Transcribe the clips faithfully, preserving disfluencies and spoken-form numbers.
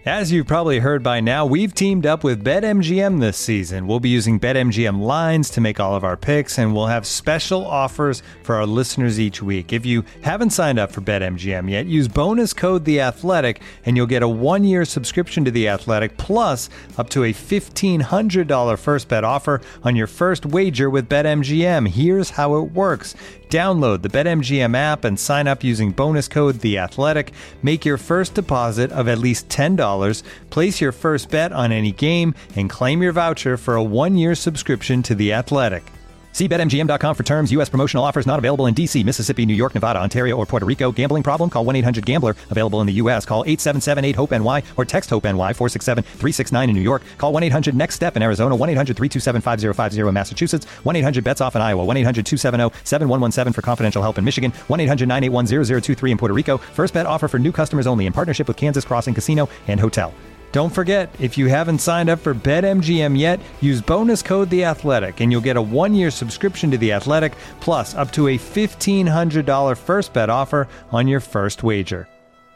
As you've probably heard by now, we've teamed up with BetMGM this season. We'll be using BetMGM lines to make all of our picks, and we'll have special offers for our listeners each week. If you haven't signed up for BetMGM yet, use bonus code The Athletic, and you'll get a one-year subscription to The Athletic, plus up to a fifteen hundred dollars first bet offer on your first wager with BetMGM. Here's how it works. Download the BetMGM app and sign up using bonus code The Athletic. Make your first deposit of at least ten dollars. Place your first bet on any game and claim your voucher for a one-year subscription to The Athletic. See Bet M G M dot com for terms. U S promotional offers not available in D C, Mississippi, New York, Nevada, Ontario, or Puerto Rico. Gambling problem? Call one eight hundred gambler. Available in the U S. Call eight seven seven eight hope N Y or text HOPE-NY four six seven three six nine in New York. Call one eight hundred next step in Arizona. one eight hundred three two seven five zero five zero in Massachusetts. one eight hundred bets off in Iowa. one eight hundred two seven zero seven one one seven for confidential help in Michigan. one eight hundred nine eight one zero zero two three in Puerto Rico. First bet offer for new customers only in partnership with Kansas Crossing Casino and Hotel. Don't forget, if you haven't signed up for BetMGM yet, use bonus code The Athletic, and you'll get a one-year subscription to The Athletic, plus up to a fifteen hundred dollars first bet offer on your first wager.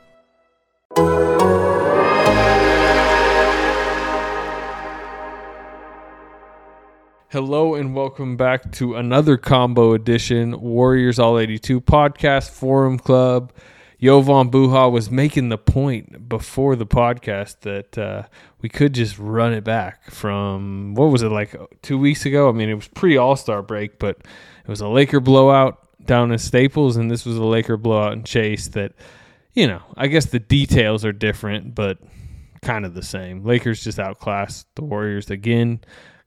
Hello and welcome back to another combo edition Warriors All eighty-two podcast forum club. Jovan Buha was making the point before the podcast that uh, we could just run it back from, what was it, like two weeks ago? I mean, it was pre-All-Star break, but it was a Laker blowout down in Staples, and this was a Laker blowout in Chase that, you know, I guess the details are different, but kind of the same. Lakers just outclassed the Warriors again.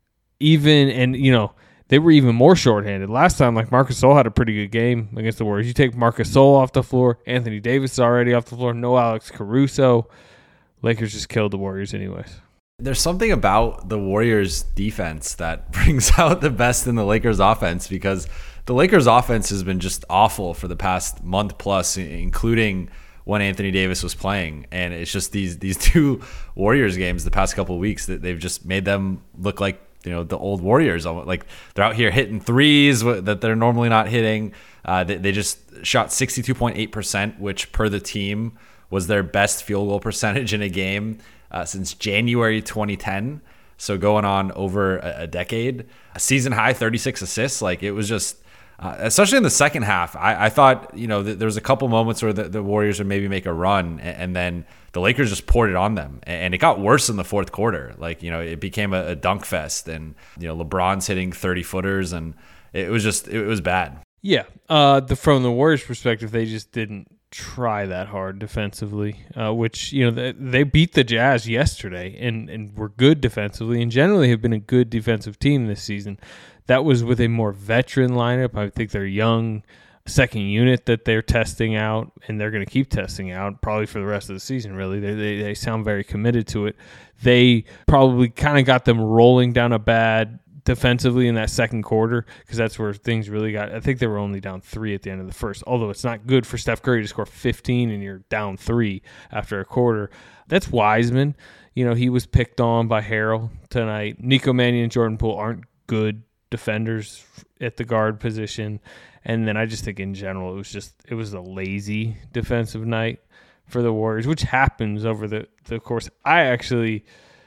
Even, and, you know, they were even more shorthanded. Last time, like, Marc Gasol had a pretty good game against the Warriors. You take Marc Gasol off the floor, Anthony Davis is already off the floor, no Alex Caruso. Lakers just killed the Warriors anyways. There's something about the Warriors defense that brings out the best in the Lakers offense, because the Lakers offense has been just awful for the past month plus, including when Anthony Davis was playing. And it's just these these two Warriors games the past couple of weeks that they've just made them look like, you know, the old Warriors. Like, they're out here hitting threes that they're normally not hitting. Uh, they, they just shot sixty-two point eight percent, which per the team was their best field goal percentage in a game uh, since January twenty ten. So going on over a, a decade. A season high thirty-six assists. Like, it was just, uh, especially in the second half, I, I thought, you know, th- there was a couple moments where the, the Warriors would maybe make a run, and, and then the Lakers just poured it on them, and it got worse in the fourth quarter. Like, you know, it became a, a dunk fest, and, you know, LeBron's hitting thirty footers, and it was just, it was bad. Yeah. Uh, the, from the Warriors' perspective, they just didn't try that hard defensively, uh, which, you know, they, they beat the Jazz yesterday and, and were good defensively, and generally have been a good defensive team this season. That was with a more veteran lineup. I think they're young second unit that they're testing out, and they're going to keep testing out probably for the rest of the season, really. They they, they sound very committed to it. They probably kind of got them rolling down a bad defensively in that second quarter, because that's where things really got, I think they were only down three at the end of the first, although it's not good for Steph Curry to score fifteen and you're down three after a quarter. That's Wiseman. You know, he was picked on by Harrell tonight. Nico Mannion and Jordan Poole aren't good defenders at the guard position. And then I just think in general, it was just, it was a lazy defensive night for the Warriors, which happens over the, the course. I actually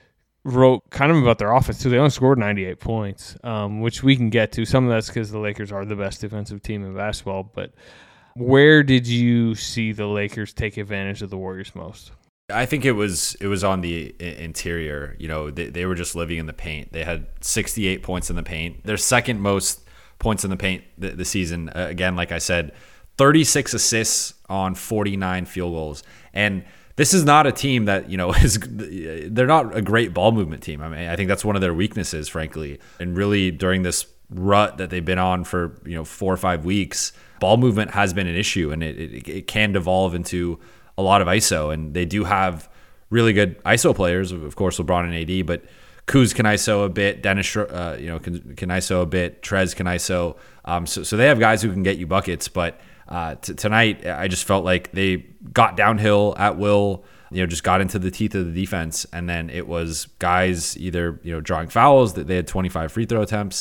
wrote kind of about their offense too. They only scored ninety-eight points, um, which we can get to. Some of that's because the Lakers are the best defensive team in basketball. But where did you see the Lakers take advantage of the Warriors most? I think it was it was on the interior. You know, they, they were just living in the paint. They had sixty-eight points in the paint. Their second most points in the paint the, the season. Uh, again, like I said, thirty-six assists on forty-nine field goals. And this is not a team that, you know, is, they're not a great ball movement team. I mean, I think that's one of their weaknesses, frankly. And really, during this rut that they've been on for, you know, four or five weeks, ball movement has been an issue, and it, it, it can devolve into a lot of I S O. And they do have really good I S O players, of course, LeBron and A D, but Kuz can I S O a bit, Dennis, uh, you know, can, can I S O a bit, Trez can I S O. Um, so, so they have guys who can get you buckets, but uh, t- tonight I just felt like they got downhill at will, you know, just got into the teeth of the defense, and then it was guys either, you know, drawing fouls, that they had twenty-five free throw attempts,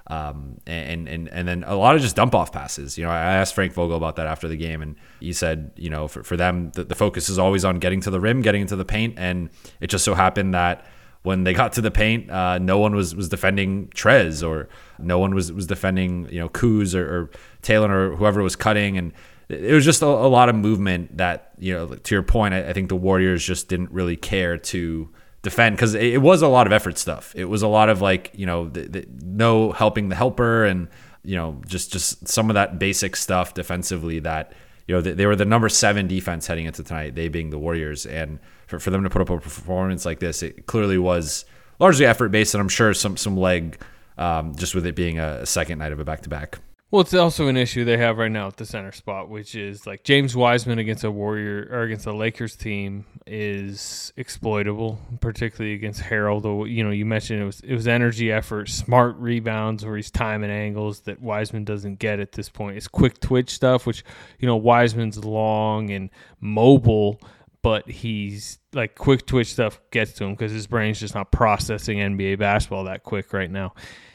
Um, and, and, and then a lot of just dump off passes. You know, I asked Frank Vogel about that after the game, and he said, you know, for, for them, the, the focus is always on getting to the rim, getting into the paint. And it just so happened that when they got to the paint, uh, no one was, was defending Trez, or no one was, was defending, you know, Kuz or, or Taylor or whoever was cutting. And it was just a, a lot of movement that, you know, to your point, I, I think the Warriors just didn't really care to defend, because it was a lot of effort stuff. It was a lot of like, you know, the, the, no helping the helper, and, you know, just just some of that basic stuff defensively that, you know, they, they were the number seven defense heading into tonight, they being the Warriors. And for, for them to put up a performance like this, it clearly was largely effort based, and I'm sure some some leg um, just with it being a, a second night of a back-to-back. Well, it's also an issue they have right now at the center spot, which is like James Wiseman against a Warrior or against a Lakers team is exploitable, particularly against Harold. You know, you mentioned it was it was energy, effort, smart rebounds where he's timing angles that Wiseman doesn't get at this point. It's quick twitch stuff, which, you know, Wiseman's long and mobile, but he's like quick twitch stuff gets to him because his brain's just not processing N B A basketball that quick right now.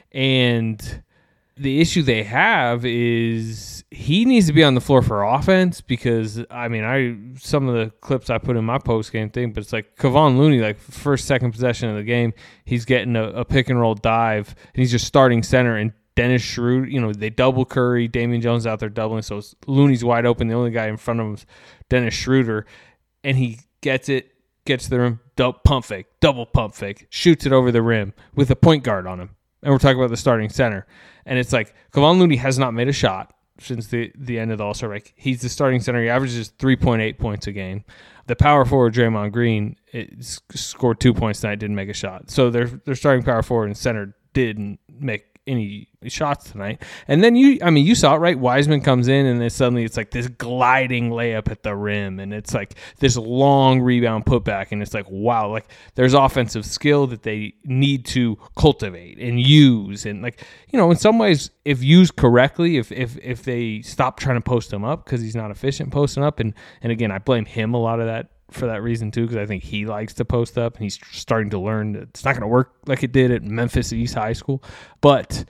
And the issue they have is he needs to be on the floor for offense, because, I mean, I some of the clips I put in my post-game thing, but it's like Kevon Looney, like first, second possession of the game, he's getting a, a pick-and-roll dive, and he's just starting center, and Dennis Schroeder, you know, they double Curry, Damian Jones out there doubling, so it's, Looney's wide open. The only guy in front of him is Dennis Schroeder, and he gets it, gets to the rim, double pump fake, double pump fake, shoots it over the rim with a point guard on him. And we're talking about the starting center. And it's like Kevon Looney has not made a shot since the, the end of the All-Star break. He's the starting center. He averages three point eight points a game. The power forward, Draymond Green, it scored two points tonight, didn't make a shot. So their their starting power forward and center didn't make any shots tonight. And then you, I mean, you saw it, right? Wiseman comes in, and then suddenly it's like this gliding layup at the rim, and it's like this long rebound putback, and it's like, wow, like there's offensive skill that they need to cultivate and use. And like, you know, in some ways, if used correctly, if if if they stop trying to post him up because he's not efficient posting up, and and again, I blame him a lot of that for that reason too, because I think he likes to post up, and he's starting to learn that it's not going to work like it did at Memphis East High School. But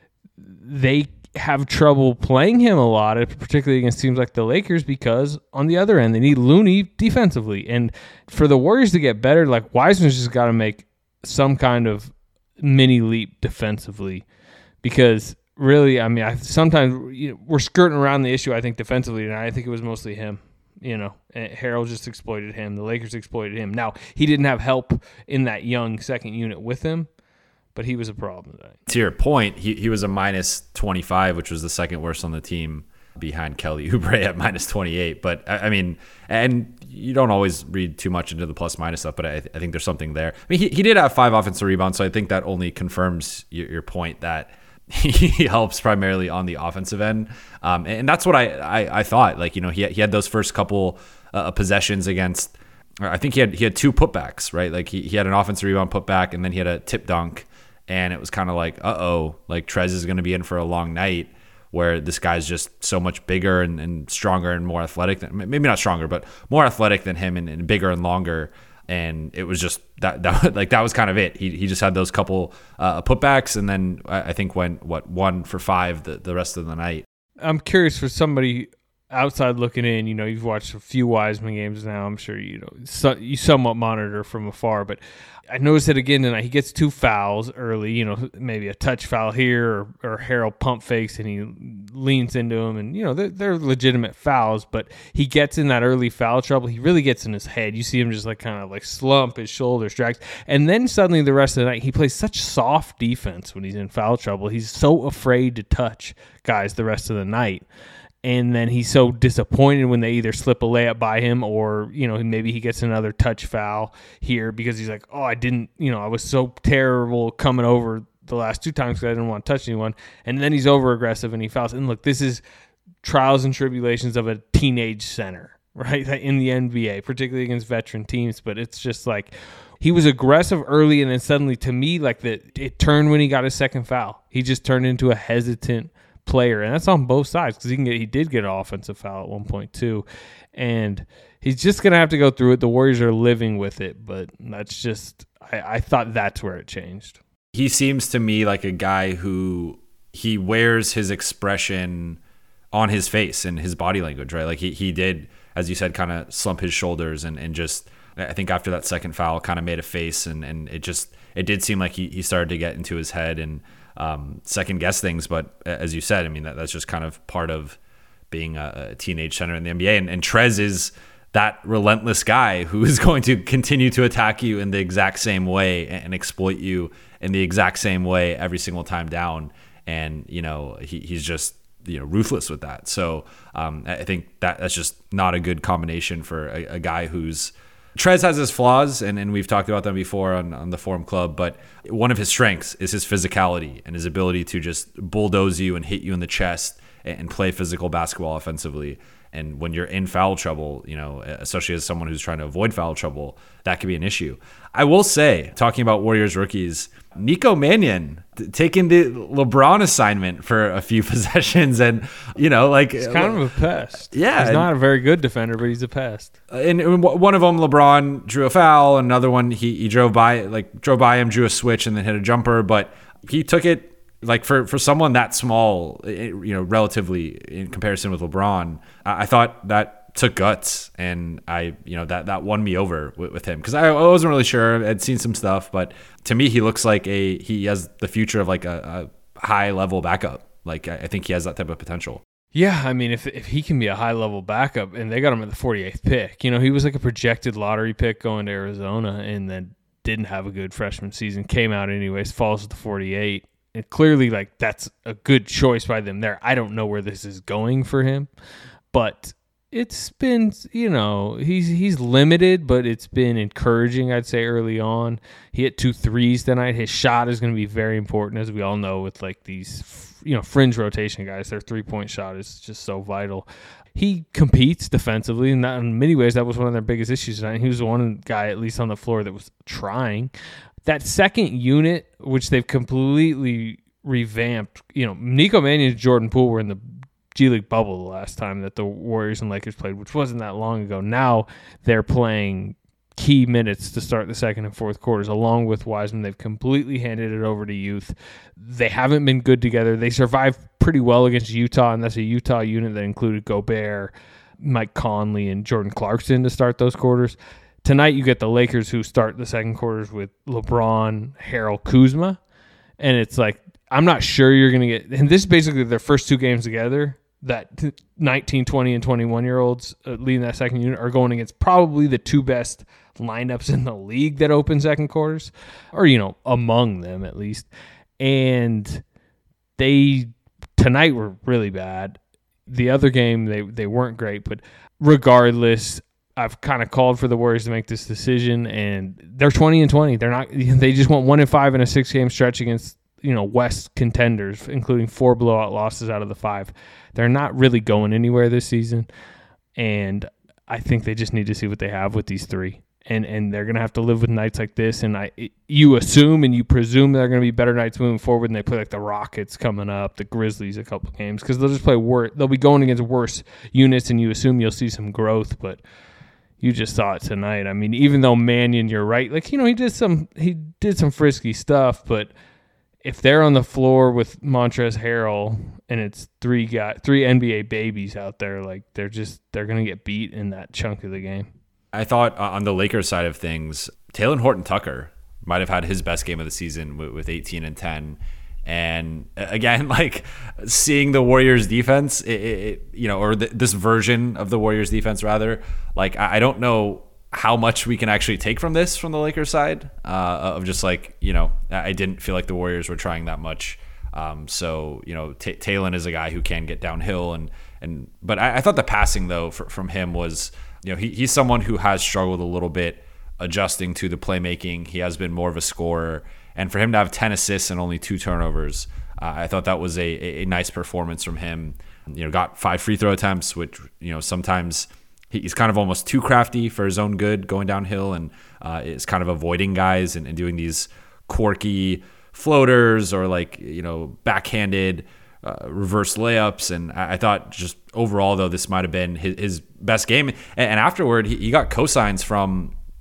they have trouble playing him a lot, particularly against teams like the Lakers, because on the other end, they need Looney defensively. And for the Warriors to get better, like Wiseman's just got to make some kind of mini leap defensively, because really, I mean, I sometimes you know, we're skirting around the issue, I think, defensively, and I think it was mostly him. You know, Harold just exploited him. The Lakers exploited him. Now, he didn't have help in that young second unit with him, but he was a problem tonight. To your point, he, he was a minus twenty-five, which was the second worst on the team behind Kelly Oubre at minus twenty-eight. But, I, I mean, and you don't always read too much into the plus-minus stuff, but I, I think there's something there. I mean, he, he did have five offensive rebounds, so I think that only confirms your, your point that he helps primarily on the offensive end. Um, and that's what I, I, I thought. Like, you know, he, he had those first couple uh, possessions against, I think he had he had two putbacks, right? Like he, he had an offensive rebound putback, and then he had a tip dunk. And it was kind of like, uh-oh, like Trez is going to be in for a long night, where this guy's just so much bigger and, and stronger and more athletic. Than, maybe not stronger, but more athletic than him, and, and bigger and longer. And it was just that, that like that was kind of it. He he just had those couple uh, putbacks, and then I think went what one for five the, the rest of the night. I'm curious for somebody outside looking in. You know, you've watched a few Wiseman games now. I'm sure you know so, you somewhat monitor from afar, but I noticed it again tonight. He gets two fouls early, you know, maybe a touch foul here, or, or Harold pump fakes and he leans into him. And, you know, they're, they're legitimate fouls, but he gets in that early foul trouble. He really gets in his head. You see him just like kind of like slump, his shoulders drags. And then suddenly the rest of the night, he plays such soft defense when he's in foul trouble. He's so afraid to touch guys the rest of the night. And then he's so disappointed when they either slip a layup by him, or, you know, maybe he gets another touch foul here because he's like, oh, I didn't, you know, I was so terrible coming over the last two times because I didn't want to touch anyone. And then he's over aggressive and he fouls. And look, this is trials and tribulations of a teenage center, right? In the N B A, particularly against veteran teams. But it's just like he was aggressive early, and then suddenly, to me, like that, it turned when he got his second foul. He just turned into a hesitant player, and that's on both sides, because he can get he did get an offensive foul at one point too, and he's just gonna have to go through it. The Warriors are living with it, but that's just I, I thought that's where it changed. He seems to me like a guy who he wears his expression on his face and his body language, right? Like he, he did, as you said, kind of slump his shoulders and, and just, I think after that second foul kind of made a face and, and it just, it did seem like he, he started to get into his head and um, second guess things. But as you said, I mean, that, that's just kind of part of being a, a teenage center in the N B A. And, and Trez is that relentless guy who is going to continue to attack you in the exact same way and, and exploit you in the exact same way every single time down. And, you know, he, he's just, you know, ruthless with that. So um, I think that that's just not a good combination for a, a guy who's, Trez has his flaws, and, and we've talked about them before on, on the Forum Club, but one of his strengths is his physicality and his ability to just bulldoze you and hit you in the chest and, and play physical basketball offensively. And when you're in foul trouble, you know, especially as someone who's trying to avoid foul trouble, that could be an issue. I will say, talking about Warriors rookies, Nico Mannion t- taking the LeBron assignment for a few possessions, and you know, like he's kind of a pest. Yeah, he's not a very good defender, but he's a pest. And, and one of them, LeBron drew a foul. Another one, he he drove by, like drove by him, drew a switch, and then hit a jumper. But he took it. Like for, for someone that small, you know, relatively in comparison with LeBron, I thought that took guts, and I, you know, that, that won me over with, with him because I wasn't really sure. I'd seen some stuff, but to me, he looks like a he has the future of like a, a high level backup. Like I think he has that type of potential. Yeah, I mean, if if he can be a high level backup, and they got him at the forty-eighth pick, you know, he was like a projected lottery pick going to Arizona, and then didn't have a good freshman season. Came out anyways, falls to the forty-eight. And clearly, like, that's a good choice by them there. I don't know where this is going for him, but it's been, you know, he's he's limited, but it's been encouraging, I'd say, early on. He hit two threes tonight. His shot is going to be very important, as we all know, with, like, these, you know, fringe rotation guys. Their three-point shot is just so vital. He competes defensively, and that, in many ways, that was one of their biggest issues tonight. He was the one guy, at least on the floor, that was trying. That second unit, which they've completely revamped, you know, Nico Mannion and Jordan Poole were in the G League bubble the last time that the Warriors and Lakers played, which wasn't that long ago. Now they're playing key minutes to start the second and fourth quarters, along with Wiseman. They've completely handed it over to youth. They haven't been good together. They survived pretty well against Utah, and that's a Utah unit that included Gobert, Mike Conley, and Jordan Clarkson to start those quarters. Tonight, you get the Lakers who start the second quarters with LeBron, Harold, Kuzma. And it's like, I'm not sure you're going to get... And this is basically their first two games together. That nineteen, twenty, and twenty-one-year-olds leading that second unit are going against probably the two best lineups in the league that open second quarters. Or, you know, among them at least. And they, tonight, were really bad. The other game, they, they weren't great. But regardless... I've kind of called for the Warriors to make this decision, and they're twenty and twenty. They're not. They just went one and five in a six-game stretch against, you know, West contenders, including four blowout losses out of the five. They're not really going anywhere this season, and I think they just need to see what they have with these three, and and they're gonna have to live with nights like this. And I, you assume and you presume they're gonna be better nights moving forward, and they play like the Rockets coming up, the Grizzlies a couple games, because they'll just play worse. They'll be going against worse units, and you assume you'll see some growth, but. You just saw it tonight. I mean, even though Mannion, you're right. Like, you know, he did some he did some frisky stuff, but if they're on the floor with Montrezl Harrell and it's three guy, three N B A babies out there, like they're just they're gonna get beat in that chunk of the game. I thought uh, on the Lakers side of things, Talen Horton-Tucker might have had his best game of the season with, with eighteen and ten. And again, like seeing the Warriors defense, it, it, you know, or th- this version of the Warriors defense, rather, like I, I don't know how much we can actually take from this from the Lakers side uh, of just like, you know, I didn't feel like the Warriors were trying that much. Um, so, you know, T- Talen is a guy who can get downhill. And, and but I, I thought the passing, though, for, from him was, you know, he, he's someone who has struggled a little bit adjusting to the playmaking. He has been more of a scorer. And for him to have ten assists and only two turnovers, uh, I thought that was a, a nice performance from him. You know, got five free throw attempts, which, you know, sometimes he's kind of almost too crafty for his own good going downhill, and uh, is kind of avoiding guys and, and doing these quirky floaters or like, you know, backhanded uh, reverse layups. And I, I thought just overall, though, this might have been his, his best game. And, and afterward, he, he got cosigns from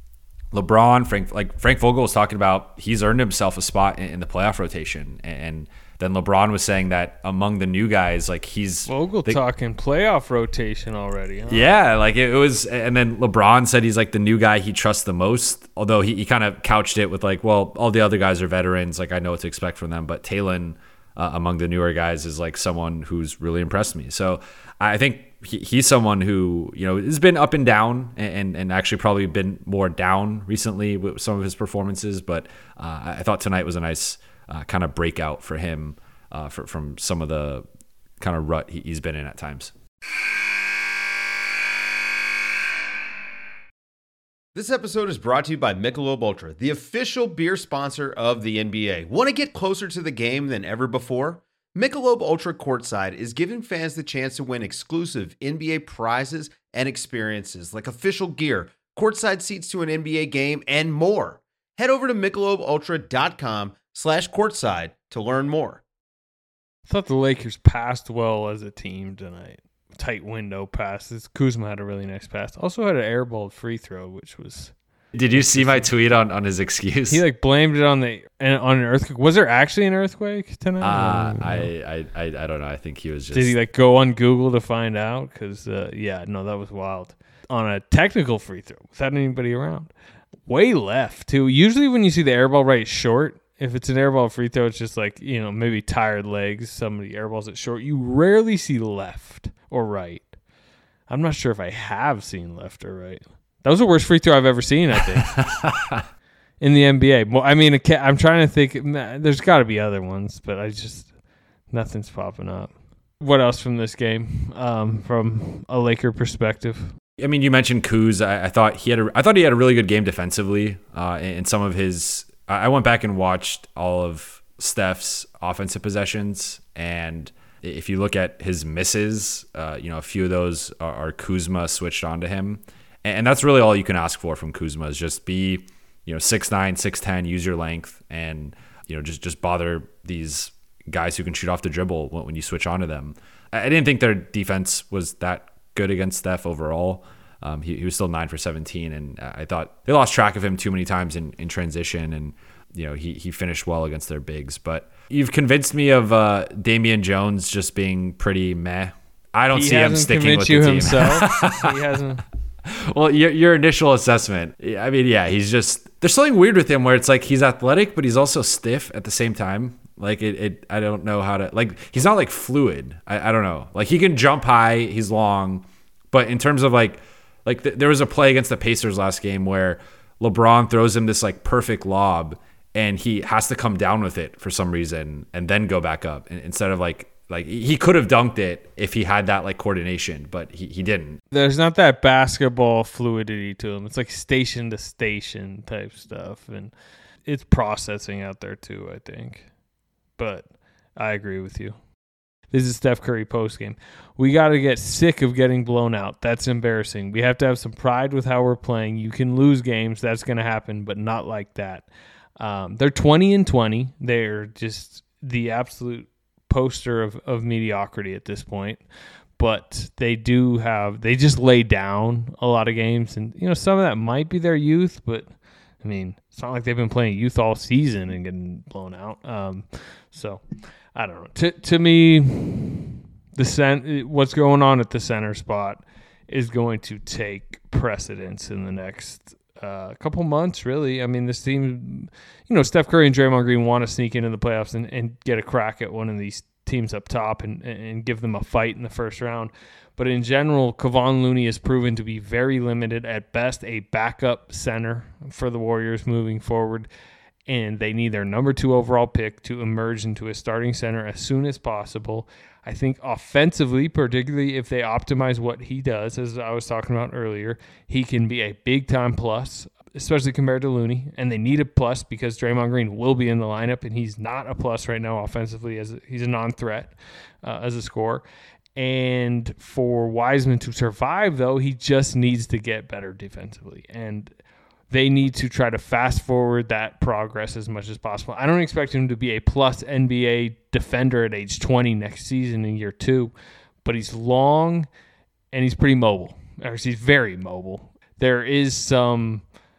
LeBron, Frank, like Frank Vogel was talking about, he's earned himself a spot in, in the playoff rotation, and, and then LeBron was saying that among the new guys, like he's Vogel the, talking playoff rotation already. Huh? Yeah, like it, it was, and then LeBron said he's like the new guy he trusts the most. Although he, he kind of couched it with like, well, all the other guys are veterans, like I know what to expect from them, but Talen uh, among the newer guys is like someone who's really impressed me. So I think he, he's someone who, you know, has been up and down, and and actually probably been more down recently with some of his performances. But uh, I thought tonight was a nice uh, kind of breakout for him uh, for, from some of the kind of rut he, he's been in at times. This episode is brought to you by Michelob Ultra, the official beer sponsor of the N B A. Want to get closer to the game than ever before? Michelob Ultra Courtside is giving fans the chance to win exclusive N B A prizes and experiences like official gear, courtside seats to an N B A game, and more. Head over to michelobultra.com slash courtside to learn more. I thought the Lakers passed well as a team tonight. Tight window passes. Kuzma had a really nice pass. Also had an airballed free throw, which was... Did you see my tweet on, on his excuse? He like blamed it on the on an earthquake. Was there actually an earthquake tonight? Uh, I, I, I I don't know. I think he was just... Did he like go on Google to find out? Because, uh, yeah, no, that was wild. On a technical free throw without anybody around. Way left, too. Usually when you see the airball right short, if it's an airball free throw, it's just like, you know, maybe tired legs. Somebody airballs it short. You rarely see left or right. I'm not sure if I have seen left or right. That was the worst free throw I've ever seen, I think, in the N B A. Well, I mean, I'm trying to think. There's got to be other ones, but I just, nothing's popping up. What else from this game, um, from a Laker perspective? I mean, you mentioned Kuz. I, I thought he had a, I thought he had a really good game defensively. Uh, in, in some of his, I went back and watched all of Steph's offensive possessions, and if you look at his misses, uh, you know, a few of those are, are Kuzma switched onto him. And that's really all you can ask for from Kuzma, is just be, you know, six nine, six ten, use your length, and, you know, just, just bother these guys who can shoot off the dribble when, when you switch onto them. I didn't think their defense was that good against Steph overall. Um, he, he was still nine for seventeen, and I thought they lost track of him too many times in, in transition, and, you know, he, he finished well against their bigs. But you've convinced me of uh, Damian Jones just being pretty meh. I don't he see him sticking with the you team. Himself. He hasn't. Well, your your initial assessment, I mean, yeah, he's just, there's something weird with him where it's like he's athletic, but he's also stiff at the same time. Like it, it I don't know how to, like, he's not like fluid. I, I don't know. Like he can jump high, he's long, but in terms of like, like th- there was a play against the Pacers last game where LeBron throws him this like perfect lob, and he has to come down with it for some reason and then go back up, and instead of like, Like he could have dunked it if he had that like coordination, but he, he didn't. There's not that basketball fluidity to him. It's like station to station type stuff, and it's processing out there too, I think. But I agree with you. This is Steph Curry post game. We got to get sick of getting blown out. That's embarrassing. We have to have some pride with how we're playing. You can lose games. That's going to happen, but not like that. Um, they're twenty and twenty. They're just the absolute poster of, of mediocrity at this point, but they do have, they just lay down a lot of games, and you know, some of that might be their youth, but I mean, it's not like they've been playing youth all season and getting blown out. Um, so I don't know. To to me, the cent- what's going on at the center spot is going to take precedence in the next uh, couple months, really. I mean, this team, you know, Steph Curry and Draymond Green want to sneak into the playoffs and, and get a crack at one of these teams up top and, and give them a fight in the first round. But in general, Kevon Looney has proven to be very limited, at best a backup center for the Warriors moving forward, and they need their number two overall pick to emerge into a starting center as soon as possible. I think offensively, particularly if they optimize what he does, as I was talking about earlier, he can be a big-time plus, especially compared to Looney, and they need a plus because Draymond Green will be in the lineup, and he's not a plus right now offensively. As a, he's a non-threat uh, as a scorer. And for Wiseman to survive, though, he just needs to get better defensively. And they need to try to fast forward that progress as much as possible. I don't expect him to be a plus N B A defender at age twenty next season in year two, but he's long and he's pretty mobile. Or he's very mobile. There is some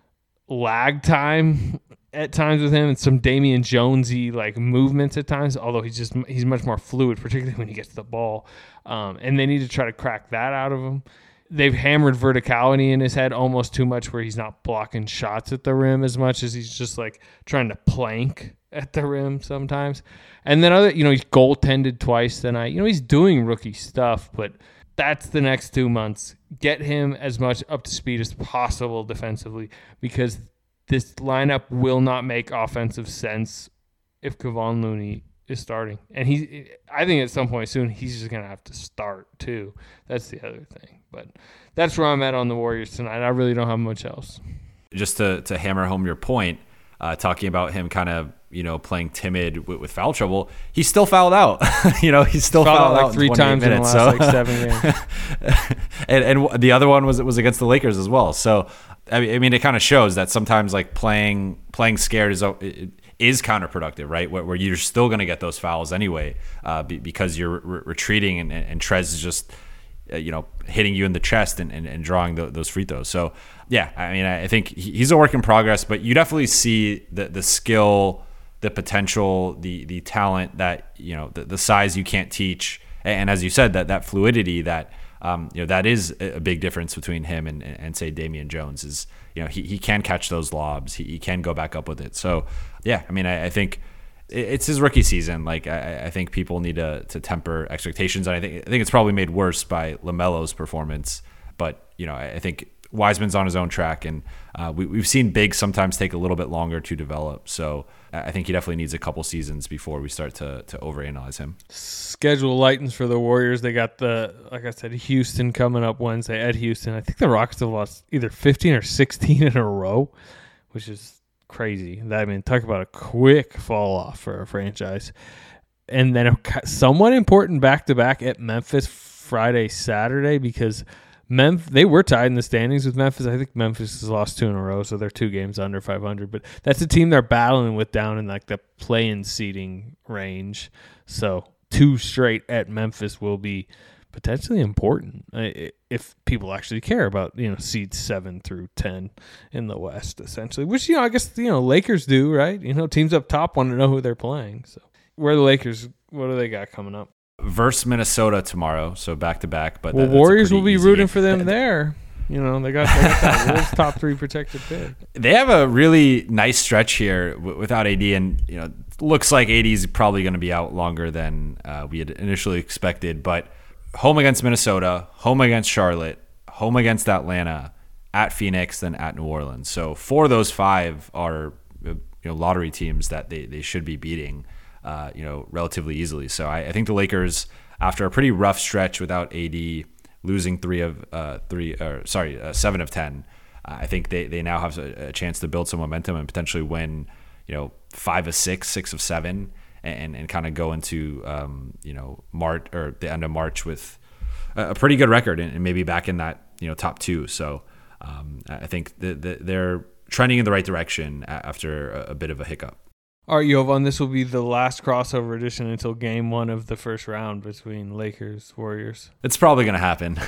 lag time at times with him and some Damian Jonesy like movements at times, although he's just he's much more fluid, particularly when he gets the ball. Um, and they need to try to crack that out of him. They've hammered verticality in his head almost too much where he's not blocking shots at the rim as much as he's just like trying to plank at the rim sometimes. And then other, you know, he's goaltended twice tonight. You know, he's doing rookie stuff, but that's the next two months. Get him as much up to speed as possible defensively, because this lineup will not make offensive sense if Kevon Looney is starting. And he, I think at some point soon, he's just going to have to start too. That's the other thing. But that's where I'm at on the Warriors tonight. I really don't have much else. Just to, to hammer home your point, uh, talking about him kind of, you know, playing timid with, with foul trouble, he still fouled out. you know, he's still fouled, fouled out like three times minutes, in the last so. like seven games. and, and the other one was was against the Lakers as well. So I mean, I mean it kind of shows that sometimes like playing playing scared is is counterproductive, right? Where, where you're still going to get those fouls anyway, uh, be, because you're re- retreating and, and Trez is just uh, you know hitting you in the chest and, and, and drawing the, those free throws. So yeah, I mean, I think he's a work in progress, but you definitely see the the skill, the potential, the the talent that, you know, the, the size you can't teach. And as you said, that that fluidity that, um, you know, that is a big difference between him and, and say Damian Jones is, you know, he, he can catch those lobs. He, he can go back up with it. So yeah, I mean, I, I think it's his rookie season. Like I, I think people need to, to temper expectations. And I think, I think it's probably made worse by LaMelo's performance, but you know, I, I think Wiseman's on his own track, and uh, we, we've seen bigs sometimes take a little bit longer to develop. So I think he definitely needs a couple seasons before we start to to overanalyze him. Schedule lightens for the Warriors. They got the, like I said, Houston coming up Wednesday at Houston. I think the Rockets have lost either fifteen or sixteen in a row, which is crazy. I mean, talk about a quick fall off for a franchise. And then a somewhat important back-to-back at Memphis Friday, Saturday, because Memphis, they were tied in the standings with Memphis. I think Memphis has lost two in a row, so they're two games under five hundred. But that's a team they're battling with down in like the play-in seeding range. So two straight at Memphis will be potentially important if people actually care about, you know, seeds seven through ten in the West, essentially. Which, you know, I guess, you know, Lakers do, right? You know, teams up top want to know who they're playing. So where are the Lakers? What do they got coming up? Versus Minnesota tomorrow, so back to back. But well, that, Warriors will be rooting game. for them there. You know, they got, they got that Wolves top three protected pick. They have a really nice stretch here w- without A D, and you know, looks like A D is probably going to be out longer than uh, we had initially expected. But home against Minnesota, home against Charlotte, home against Atlanta, at Phoenix, then at New Orleans. So four of those five are, you know, lottery teams that they, they should be beating. Uh, you know, relatively easily. So I, I think the Lakers, after a pretty rough stretch without A D, losing three of uh, three, or sorry, uh, seven of ten, uh, I think they, they now have a, a chance to build some momentum and potentially win, you know, five of six, six of seven, and and kind of go into um, you know, March or the end of March with a, a pretty good record and, and maybe back in that, you know, top two. So um, I think the, the, they're trending in the right direction after a, a bit of a hiccup. All right, Jovan, this will be the last crossover edition until game one of the first round between Lakers, Warriors. It's probably going to happen.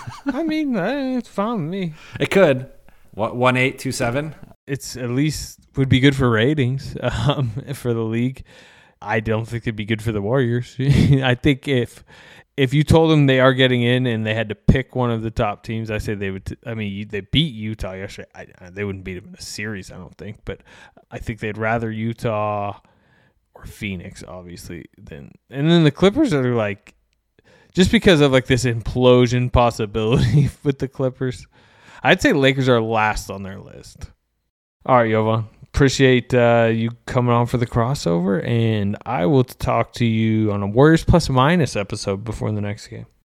I mean, it's fine with me. It could. What, one eight, two seven? It's at least would be good for ratings um, for the league. I don't think it'd be good for the Warriors. I think if if you told them they are getting in and they had to pick one of the top teams, I say they would. T- I mean, they beat Utah yesterday. I, I, they wouldn't beat them in a series, I don't think. But I think they'd rather Utah or Phoenix, obviously. Than and then the Clippers are like, just because of like this implosion possibility with the Clippers, I'd say Lakers are last on their list. All right, Jovan. Appreciate uh, you coming on for the crossover, and I will talk to you on a Warriors Plus Minus episode before the next game.